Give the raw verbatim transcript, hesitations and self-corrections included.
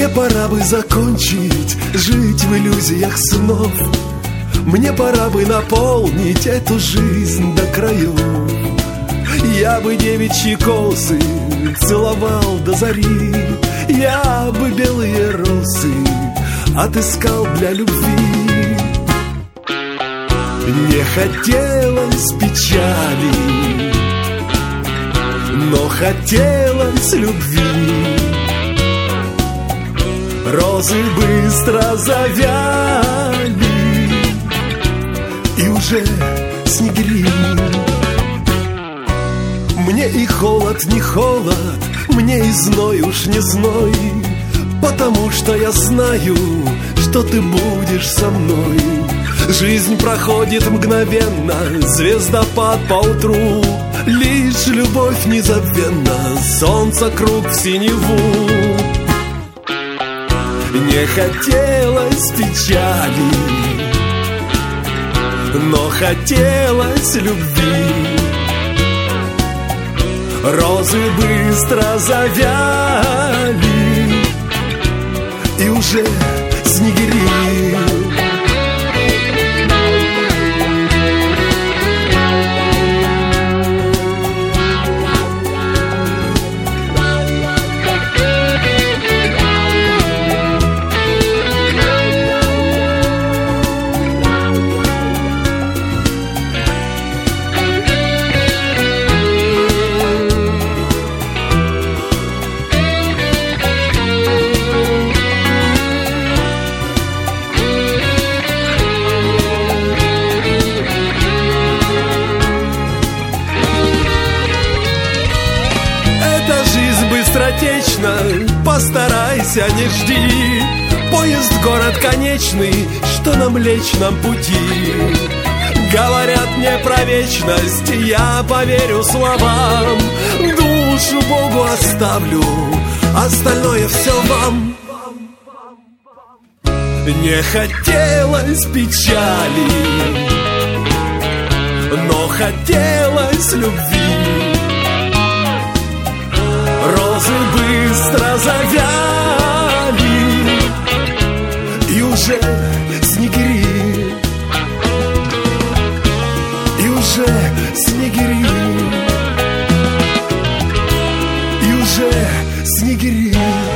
пора бы закончить жить в иллюзиях снов. Мне пора бы наполнить эту жизнь до краев. Я бы девичьи косы целовал до зари, я бы белые розы отыскал для любви. Не хотелось печали, но хотелось любви. Розы быстро завяли, и уже снегири. Мне и холод не холод, мне и зной уж не зной, потому что я знаю, что ты будешь со мной. Жизнь проходит мгновенно, звездопад поутру, лишь любовь незабвенна, солнце круг в синеву. Не хотелось печали, но хотелось любви. Розы быстро завяли, и уже снегири. Быстротечно, постарайся, не жди. Поезд в город конечный, что на Млечном пути. Говорят мне про вечность, я поверю словам. Душу Богу оставлю, остальное все вам. Не хотелось печали, но хотелось любви. Розы быстро завяли, и уже снегири, и уже снегири, и уже снегири.